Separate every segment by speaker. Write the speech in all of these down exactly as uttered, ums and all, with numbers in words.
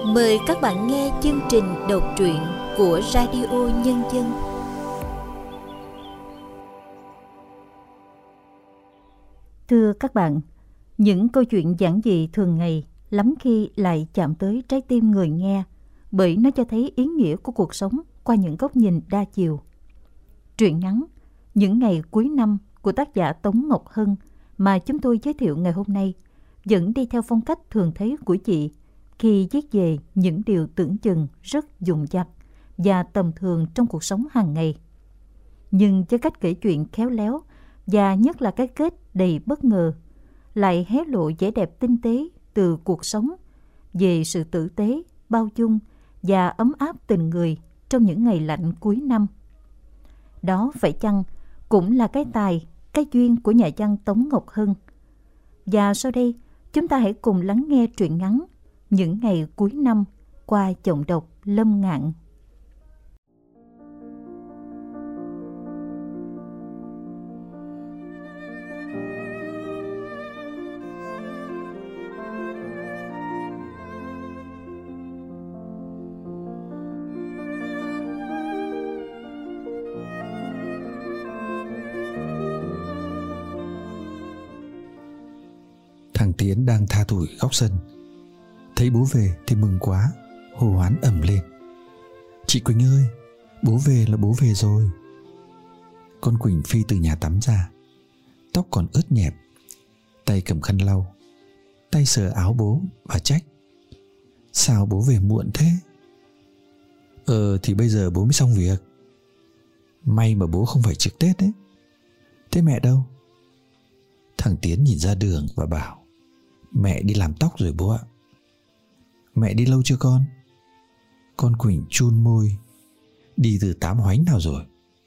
Speaker 1: Mời các bạn nghe chương trình đọc truyện của Radio Nhân Dân.
Speaker 2: Thưa các bạn, những câu chuyện giản dị thường ngày lắm khi lại chạm tới trái tim người nghe, bởi nó cho thấy ý nghĩa của cuộc sống qua những góc nhìn đa chiều. Truyện ngắn Những ngày cuối năm của tác giả Tống Ngọc Hân mà chúng tôi giới thiệu ngày hôm nay vẫn đi theo phong cách thường thấy của chị khi viết về những điều tưởng chừng rất dùng dặt và tầm thường trong cuộc sống hàng ngày. Nhưng với cách kể chuyện khéo léo và nhất là cái kết đầy bất ngờ, lại hé lộ vẻ đẹp tinh tế từ cuộc sống về sự tử tế, bao dung và ấm áp tình người trong những ngày lạnh cuối năm. Đó phải chăng cũng là cái tài, cái duyên của nhà văn Tống Ngọc Hân. Và sau đây, chúng ta hãy cùng lắng nghe truyện ngắn Những ngày cuối năm qua giọng đọc Lâm Ngạn.
Speaker 3: Thằng Tiến đang tha thủi góc sân, thấy bố về thì mừng quá, hô hoán ầm lên: "Chị Quỳnh ơi, bố về là bố về rồi." Con Quỳnh phi từ nhà tắm ra, tóc còn ướt nhẹp, tay cầm khăn lau, tay sờ áo bố và trách: "Sao bố về muộn thế?" "Ờ thì bây giờ bố mới xong việc." "May mà bố không phải trực Tết đấy." "Thế mẹ đâu?" Thằng Tiến nhìn ra đường và bảo: "Mẹ đi làm tóc rồi bố ạ." "Mẹ đi lâu chưa con?" Con Quỳnh chun môi: "Đi từ tám hoánh nào rồi."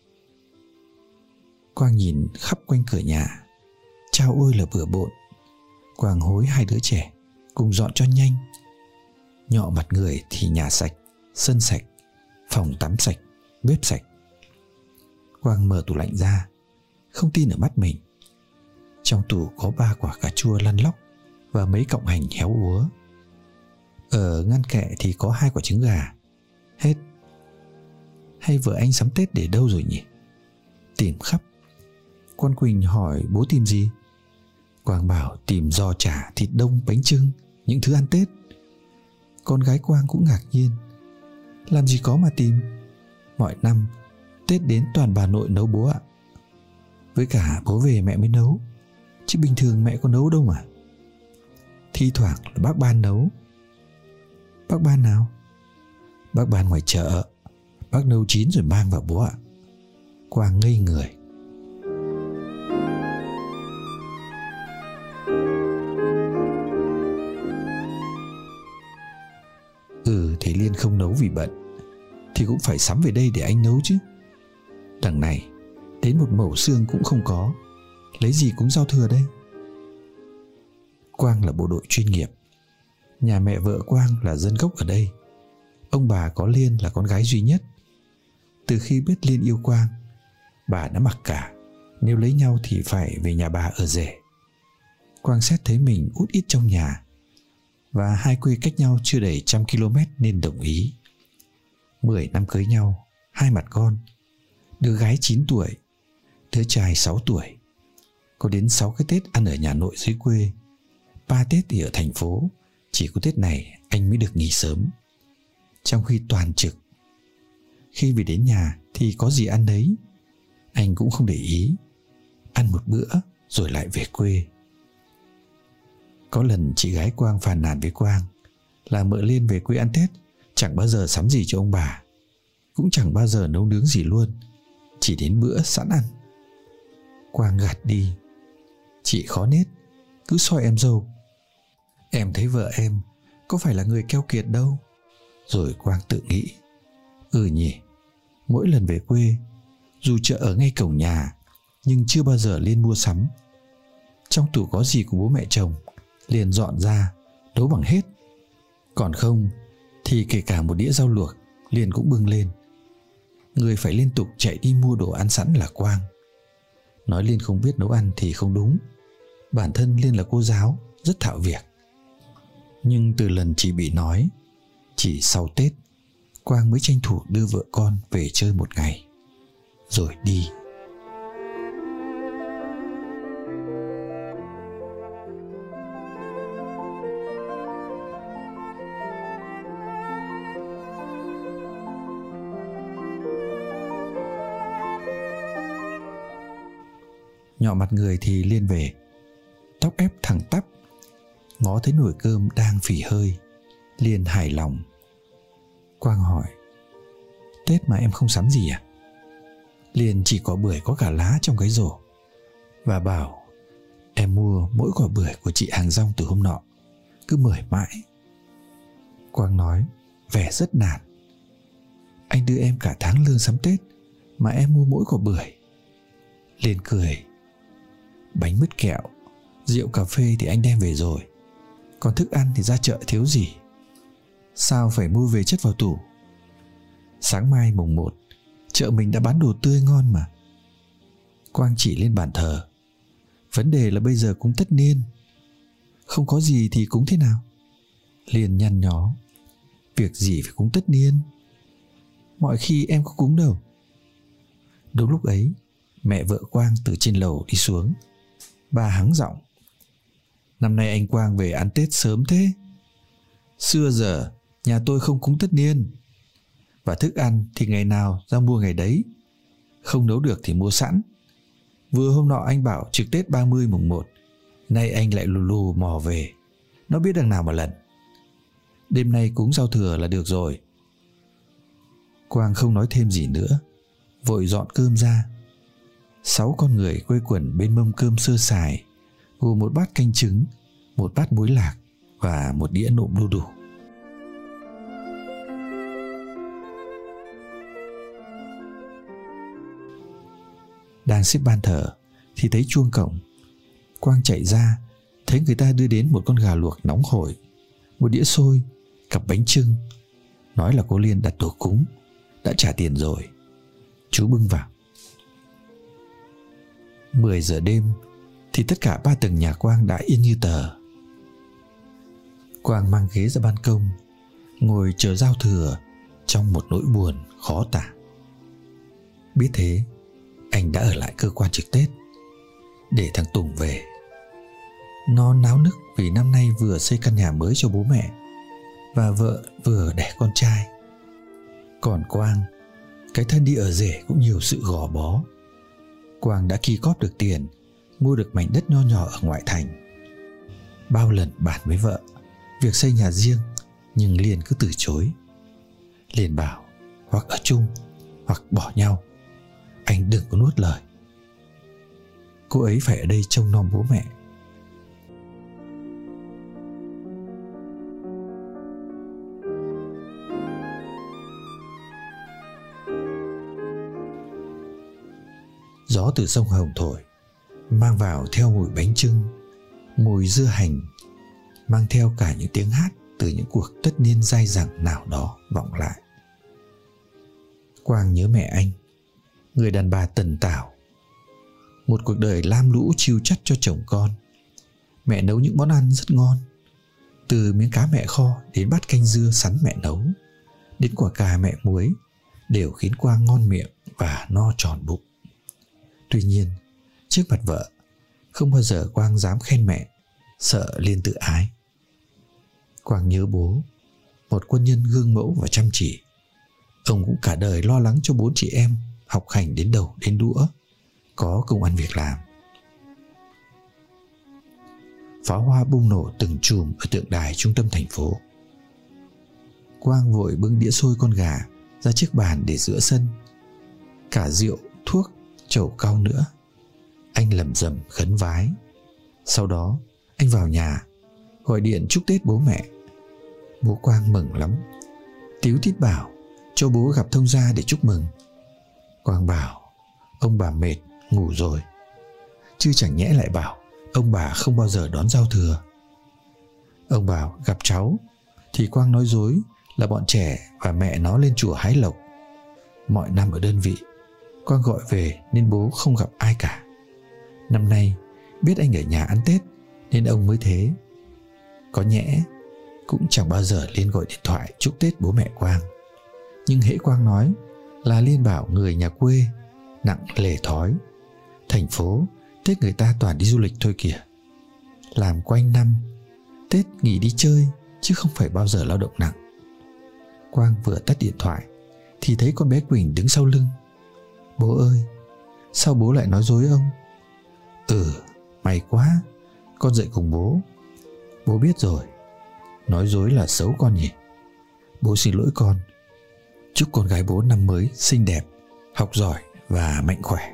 Speaker 3: Quang nhìn khắp quanh cửa nhà, chao ôi là bừa bộn. Quang hối hai đứa trẻ cùng dọn cho nhanh. Nhọ mặt người thì nhà sạch, sân sạch, phòng tắm sạch, bếp sạch. Quang mở tủ lạnh ra, không tin ở mắt mình. Trong tủ có ba quả cà chua lăn lóc và mấy cọng hành héo úa. Ở ngăn kệ thì có hai quả trứng gà. Hết. Hay vợ anh sắm Tết để đâu rồi nhỉ? Tìm khắp. Con Quỳnh hỏi bố tìm gì? Quang bảo tìm giò chả, thịt đông, bánh chưng, những thứ ăn Tết. Con gái Quang cũng ngạc nhiên: "Làm gì có mà tìm. Mọi năm Tết đến toàn bà nội nấu bố ạ. Với cả bố về mẹ mới nấu, chứ bình thường mẹ có nấu đâu mà." "Thi thoảng là bác Ban nấu." "Bác Ban nào?" "Bác Ban ngoài chợ. Bác nấu chín rồi mang vào bố ạ." Quang ngây người. Ừ thì Liên không nấu vì bận, thì cũng phải sắm về đây để anh nấu chứ. Đằng này đến một mẩu xương cũng không có, lấy gì cúng giao thừa đây. Quang là bộ đội chuyên nghiệp. Nhà mẹ vợ Quang là dân gốc ở đây. Ông bà có Liên là con gái duy nhất. Từ khi biết Liên yêu Quang, bà đã mặc cả, nếu lấy nhau thì phải về nhà bà ở rể. Quang xét thấy mình út ít trong nhà, và hai quê cách nhau chưa đầy trăm km nên đồng ý. Mười năm cưới nhau, hai mặt con, đứa gái chín tuổi, đứa trai sáu tuổi. Có đến sáu cái Tết ăn ở nhà nội dưới quê, ba Tết thì ở thành phố. Chỉ có Tết này anh mới được nghỉ sớm, trong khi toàn trực. Khi về đến nhà thì có gì ăn đấy, anh cũng không để ý, ăn một bữa rồi lại về quê. Có lần chị gái Quang phàn nàn với Quang là mợ Liên về quê ăn Tết chẳng bao giờ sắm gì cho ông bà, cũng chẳng bao giờ nấu nướng gì luôn, chỉ đến bữa sẵn ăn. Quang gạt đi: "Chị khó nết, cứ soi em dâu. Em thấy vợ em có phải là người keo kiệt đâu." Rồi Quang tự nghĩ: Ừ nhỉ, mỗi lần về quê, dù chợ ở ngay cổng nhà, nhưng chưa bao giờ Liên mua sắm. Trong tủ có gì của bố mẹ chồng, liền dọn ra, nấu bằng hết. Còn không thì kể cả một đĩa rau luộc, Liên cũng bưng lên. Người phải liên tục chạy đi mua đồ ăn sẵn là Quang. Nói Liên không biết nấu ăn thì không đúng. Bản thân Liên là cô giáo, rất thạo việc. Nhưng từ lần chị bị nói, Chỉ sau Tết, Quang mới tranh thủ đưa vợ con về chơi một ngày, rồi đi. Nhọ mặt người thì Liên về, tóc ép thẳng tắp, ngó thấy nồi cơm đang phì hơi. Liên hài lòng. Quang hỏi: Tết mà em không sắm gì à? Liên chỉ có bưởi có cả lá trong cái rổ, và bảo em mua mỗi quả bưởi của chị hàng rong từ hôm nọ, cứ mời mãi. Quang nói vẻ rất nản: Anh đưa em cả tháng lương sắm Tết mà em mua mỗi quả bưởi. Liên cười: Bánh mứt kẹo, rượu cà phê thì anh đem về rồi, còn thức ăn thì ra chợ thiếu gì, sao phải mua về chất vào tủ. Sáng mai mùng một, chợ mình đã bán đồ tươi ngon mà. Quang chỉ lên bàn thờ: Vấn đề là bây giờ cúng tất niên, không có gì thì cúng thế nào? Liên nhăn nhó: Việc gì phải cúng tất niên, mọi khi em có cúng đâu. Đúng lúc ấy, mẹ vợ Quang từ trên lầu đi xuống. Bà hắng giọng: Năm nay anh Quang về ăn Tết sớm thế. Xưa giờ nhà tôi không cúng tất niên, và thức ăn thì ngày nào ra mua ngày đấy, không nấu được thì mua sẵn. Vừa hôm nọ anh bảo trực Tết ba mươi mùng một, nay anh lại lù lù mò về, nó biết đằng nào mà lần. Đêm nay cúng giao thừa là được rồi. Quang không nói thêm gì nữa, vội dọn cơm ra. Sáu con người quây quần bên mâm cơm sơ sài, gồm một bát canh trứng, một bát muối lạc và một đĩa nộm đu đủ. Đang xếp ban thờ thì thấy chuông cổng. Quang chạy ra, thấy người ta đưa đến một con gà luộc nóng hổi, một đĩa xôi, cặp bánh chưng, nói là cô Liên đặt đồ cúng, đã trả tiền rồi. Chú bưng vào. Mười giờ đêm thì tất cả ba tầng nhà Quang đã yên như tờ. Quang mang ghế ra ban công, ngồi chờ giao thừa trong một nỗi buồn khó tả. Biết thế, anh đã ở lại cơ quan trực Tết để thằng Tùng về. Nó náo nức vì năm nay vừa xây căn nhà mới cho bố mẹ, và vợ vừa đẻ con trai. Còn Quang, cái thân đi ở rể cũng nhiều sự gò bó. Quang đã ki cóp được tiền, mua được mảnh đất nho nhỏ ở ngoại thành. Bao lần bàn với vợ việc xây nhà riêng, nhưng Liên cứ từ chối. Liên bảo hoặc ở chung hoặc bỏ nhau, anh đừng có nuốt lời. Cô ấy phải ở đây trông nom bố mẹ. Gió từ sông Hồng thổi, mang vào theo mùi bánh chưng, mùi dưa hành, mang theo cả những tiếng hát từ những cuộc tất niên dai dẳng nào đó vọng lại. Quang nhớ mẹ anh, người đàn bà tần tảo, một cuộc đời lam lũ chiêu chắt cho chồng con. Mẹ nấu những món ăn rất ngon, từ miếng cá mẹ kho đến bát canh dưa sắn mẹ nấu, đến quả cà mẹ muối, đều khiến Quang ngon miệng và no tròn bụng. Tuy nhiên, trước mặt vợ, không bao giờ Quang dám khen mẹ, sợ Liên tự ái. Quang nhớ bố, một quân nhân gương mẫu và chăm chỉ. Ông cũng cả đời lo lắng cho bốn chị em học hành đến đầu đến đũa, có công ăn việc làm. Pháo hoa bung nổ từng chùm ở tượng đài trung tâm thành phố. Quang vội bưng đĩa xôi con gà ra chiếc bàn để giữa sân. Cả rượu, thuốc, chầu cau nữa. Anh lẩm rẩm khấn vái. Sau đó anh vào nhà, gọi điện chúc Tết bố mẹ. Bố Quang mừng lắm, tíu tít bảo cho bố gặp thông gia để chúc mừng. Quang bảo ông bà mệt ngủ rồi, chứ chẳng nhẽ lại bảo ông bà không bao giờ đón giao thừa. Ông bảo gặp cháu thì Quang nói dối là bọn trẻ và mẹ nó lên chùa hái lộc. Mọi năm ở đơn vị Quang gọi về nên bố không gặp ai cả. Năm nay biết anh ở nhà ăn Tết nên ông mới thế. Có nhẽ Cũng chẳng bao giờ Liên gọi điện thoại chúc Tết bố mẹ Quang. Nhưng hễ Quang nói là Liên bảo người nhà quê nặng lề thói. Thành phố Tết người ta toàn đi du lịch thôi kìa. Làm quanh năm, Tết nghỉ đi chơi chứ không phải bao giờ lao động nặng. Quang vừa tắt điện thoại thì thấy con bé Quỳnh đứng sau lưng. Bố ơi, sao bố lại nói dối ông? Ừ, may quá, con dậy cùng bố. Bố biết rồi, nói dối là xấu con nhỉ. Bố xin lỗi con. Chúc con gái bố năm mới xinh đẹp, học giỏi và mạnh khỏe.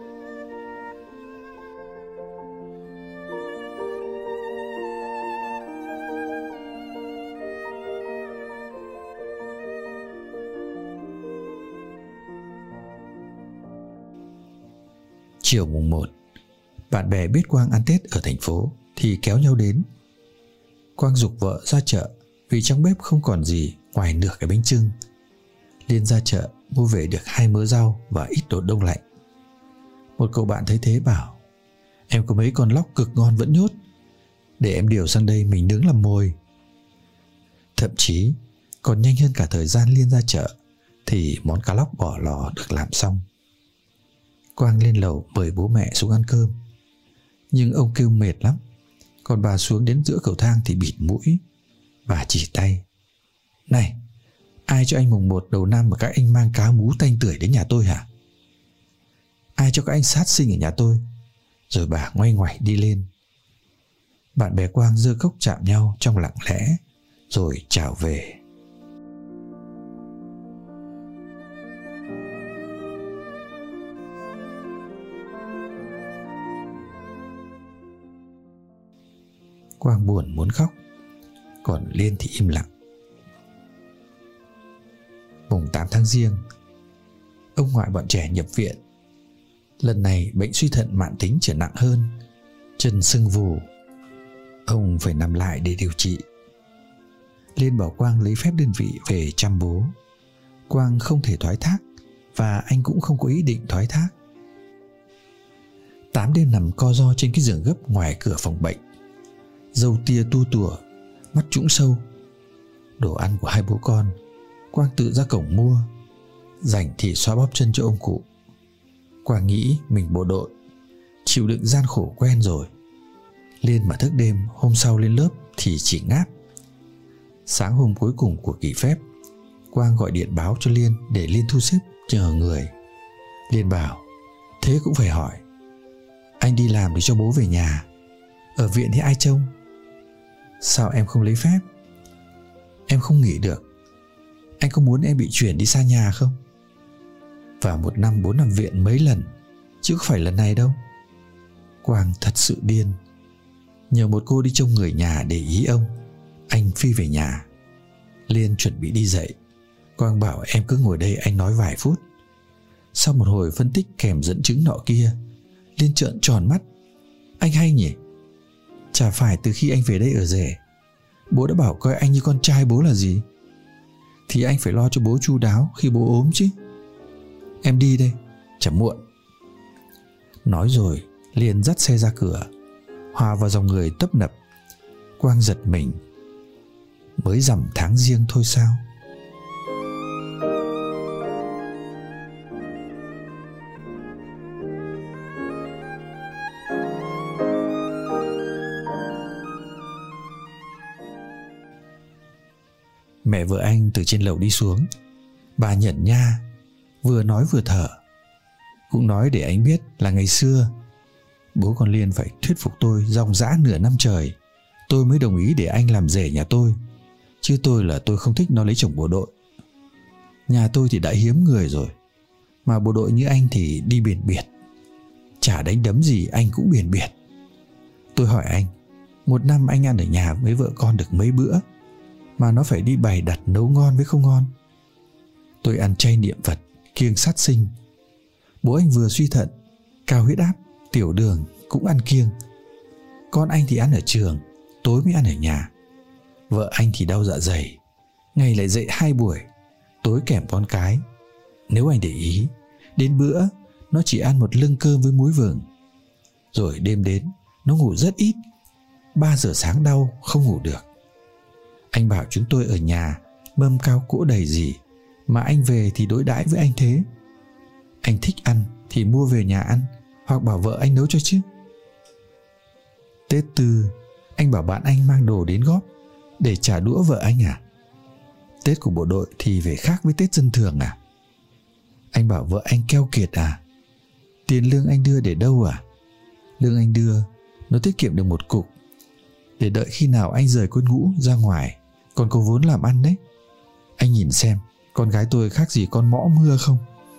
Speaker 3: Chiều mùng một, bạn bè biết Quang ăn Tết ở thành phố thì kéo nhau đến. Quang giục vợ ra chợ vì trong bếp không còn gì ngoài nửa cái bánh chưng. Liên ra chợ mua về được hai mớ rau và ít đồ đông lạnh. Một cậu bạn thấy thế bảo: em có mấy con lóc cực ngon vẫn nhốt, để em điều sang đây mình nướng làm mồi. Thậm chí còn nhanh hơn cả thời gian Liên ra chợ thì món cá lóc bỏ lò được làm xong. Quang lên lầu mời bố mẹ xuống ăn cơm, nhưng ông kêu mệt lắm. Còn bà xuống đến giữa cầu thang thì bịt mũi. Bà chỉ tay: này, ai cho anh mùng một đầu năm mà các anh mang cá mú tanh tưởi đến nhà tôi hả? Ai cho các anh sát sinh ở nhà tôi? Rồi bà ngoay ngoải đi lên. Bạn bè Quang giơ cốc chạm nhau trong lặng lẽ rồi chào về. Quang buồn muốn khóc, còn Liên thì im lặng. Mùng tám tháng Giêng, ông ngoại bọn trẻ nhập viện. Lần này bệnh suy thận mãn tính trở nặng hơn, chân sưng vù. Ông phải nằm lại để điều trị. Liên bảo Quang lấy phép đơn vị về chăm bố. Quang không thể thoái thác, và anh cũng không có ý định thoái thác. Tám đêm nằm co ro trên cái giường gấp ngoài cửa phòng bệnh. Râu tia tua tủa, mắt trũng sâu. Đồ ăn của hai bố con Quang tự ra cổng mua, rảnh thì xoa bóp chân cho ông cụ. Quang nghĩ mình bộ đội, chịu đựng gian khổ quen rồi. Liên mà thức đêm hôm sau lên lớp thì chỉ ngáp. Sáng hôm cuối cùng của kỳ phép, Quang gọi điện báo cho Liên để Liên thu xếp chờ người. Liên bảo: thế cũng phải hỏi, anh đi làm để cho bố về nhà, ở viện thì ai trông? Sao em không lấy phép? Em không nghỉ được. Anh có muốn em bị chuyển đi xa nhà không? Và một năm bố nằm viện mấy lần, chứ không phải lần này đâu. Quang thật sự điên. Nhờ một cô đi trông người nhà để ý ông, anh phi về nhà. Liên chuẩn bị đi dậy. Quang bảo em cứ ngồi đây anh nói vài phút. Sau một hồi phân tích kèm dẫn chứng nọ kia, Liên trợn tròn mắt. Anh hay nhỉ? Chả phải từ khi anh về đây ở rể, bố đã bảo coi anh như con trai bố là gì? Thì anh phải lo cho bố chu đáo khi bố ốm chứ. Em đi đây, chẳng muộn. Nói rồi Liên dắt xe ra cửa, hòa vào dòng người tấp nập. Quang giật mình. Mới rằm tháng Giêng thôi sao? Mẹ vợ anh từ trên lầu đi xuống. Bà nhẩn nha, vừa nói vừa thở. Cũng nói để anh biết là ngày xưa bố con Liên phải thuyết phục tôi dòng dã nửa năm trời, tôi mới đồng ý để anh làm rể nhà tôi. Chứ tôi là tôi không thích nó lấy chồng bộ đội. Nhà tôi thì đã hiếm người rồi, mà bộ đội như anh thì đi biển biệt. Chả đánh đấm gì anh cũng biển biệt. Tôi hỏi anh, một năm anh ăn ở nhà với vợ con được mấy bữa mà nó phải đi bày đặt nấu ngon với không ngon? Tôi ăn chay niệm Phật, kiêng sát sinh. Bố anh vừa suy thận, cao huyết áp, tiểu đường cũng ăn kiêng. Con anh thì ăn ở trường, tối mới ăn ở nhà. Vợ anh thì đau dạ dày, ngày lại dậy hai buổi, tối kèm con cái. Nếu anh để ý, đến bữa nó chỉ ăn một lưng cơm với muối vừng. Rồi đêm đến nó ngủ rất ít, ba giờ sáng đau không ngủ được. Anh bảo chúng tôi ở nhà mâm cao cỗ đầy gì mà anh về thì đối đãi với anh thế. Anh thích ăn thì mua về nhà ăn, hoặc bảo vợ anh nấu cho chứ. Tết Tư, anh bảo bạn anh mang đồ đến góp để trả đũa vợ anh à? Tết của bộ đội thì về khác với Tết dân thường à? Anh bảo vợ anh keo kiệt à? Tiền lương anh đưa để đâu à? Lương anh đưa nó tiết kiệm được một cục, để đợi khi nào anh rời quân ngũ ra ngoài còn có vốn làm ăn đấy. Anh nhìn xem con gái tôi khác gì con mõ mưa không?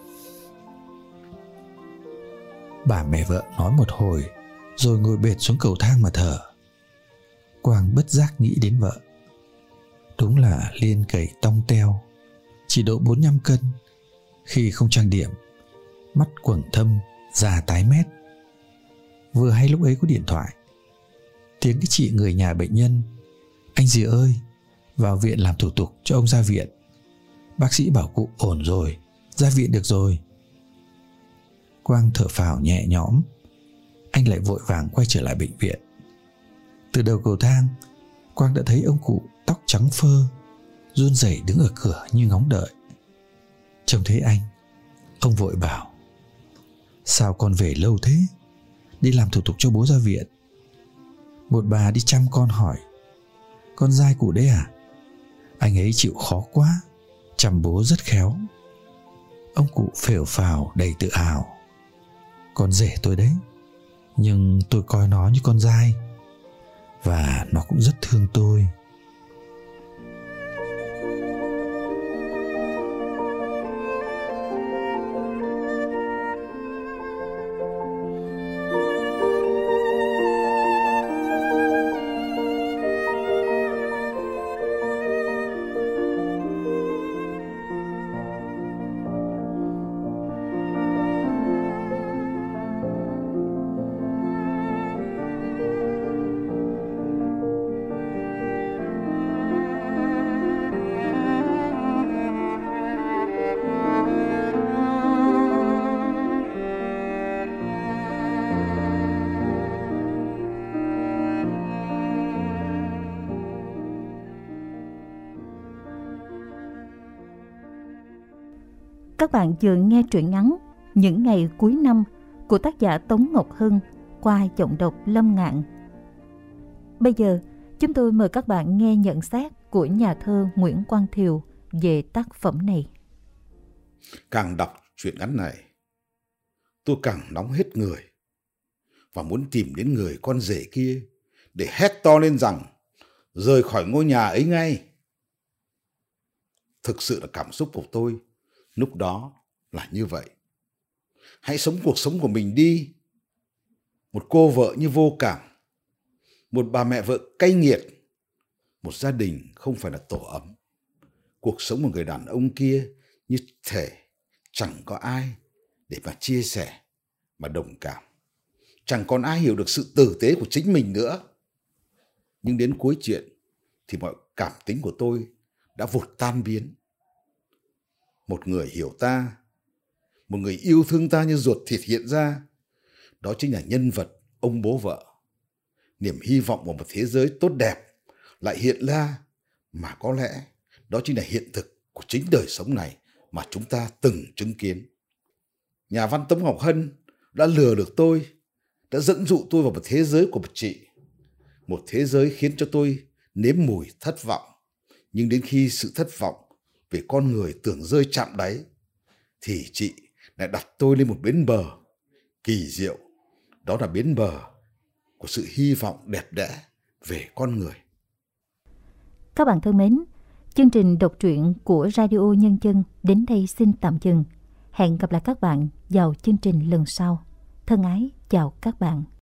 Speaker 3: Bà mẹ vợ nói một hồi rồi ngồi bệt xuống cầu thang mà thở. Quang bất giác nghĩ đến vợ. Đúng là Liên cầy tong teo, chỉ độ bốn mươi lăm cân, khi không trang điểm, mắt quầng thâm, da tái mét. Vừa hay lúc ấy có điện thoại, tiếng cái chị người nhà bệnh nhân: "Anh dì ơi, vào viện làm thủ tục cho ông ra viện. Bác sĩ bảo cụ ổn rồi, ra viện được rồi." Quang thở phào nhẹ nhõm. Anh lại vội vàng quay trở lại bệnh viện. Từ đầu cầu thang, Quang đã thấy ông cụ tóc trắng phơ, run rẩy đứng ở cửa như ngóng đợi. Trông thấy anh, ông vội bảo: "Sao con về lâu thế? Đi làm thủ tục cho bố ra viện." Một bà đi chăm con hỏi: "Con dai cụ đấy à?" Anh ấy chịu khó quá, chăm bố rất khéo. Ông cụ phều phào đầy tự hào: "Con rể tôi đấy, nhưng tôi coi nó như con dai, và nó cũng rất thương tôi."
Speaker 2: Các bạn vừa nghe truyện ngắn Những ngày cuối năm của tác giả Tống Ngọc Hân qua giọng đọc Lâm Ngạn. Bây giờ, chúng tôi mời các bạn nghe nhận xét của nhà thơ Nguyễn Quang Thiều về tác phẩm này.
Speaker 4: Càng đọc truyện ngắn này, tôi càng nóng hết người và muốn tìm đến người con rể kia để hét to lên rằng rời khỏi ngôi nhà ấy ngay. Thực sự là cảm xúc của tôi lúc đó là như vậy. Hãy sống cuộc sống của mình đi. Một cô vợ như vô cảm, một bà mẹ vợ cay nghiệt, một gia đình không phải là tổ ấm. Cuộc sống của người đàn ông kia như thể chẳng có ai để mà chia sẻ, mà đồng cảm. Chẳng còn ai hiểu được sự tử tế của chính mình nữa. Nhưng đến cuối chuyện thì mọi cảm tính của tôi đã vụt tan biến. Một người hiểu ta, một người yêu thương ta như ruột thịt hiện ra, đó chính là nhân vật ông bố vợ. Niềm hy vọng vào một thế giới tốt đẹp lại hiện ra, mà có lẽ đó chính là hiện thực của chính đời sống này mà chúng ta từng chứng kiến. Nhà văn Tống Ngọc Hân đã lừa được tôi, đã dẫn dụ tôi vào một thế giới của một chị. Một thế giới khiến cho tôi nếm mùi thất vọng. Nhưng đến khi sự thất vọng về con người tưởng rơi chạm đáy, thì chị lại đặt tôi lên một bến bờ kỳ diệu. Đó là bến bờ của sự hy vọng đẹp đẽ về con người.
Speaker 2: Các bạn thân mến, chương trình đọc truyện của Radio Nhân Dân đến đây xin tạm dừng. Hẹn gặp lại các bạn vào chương trình lần sau. Thân ái chào các bạn.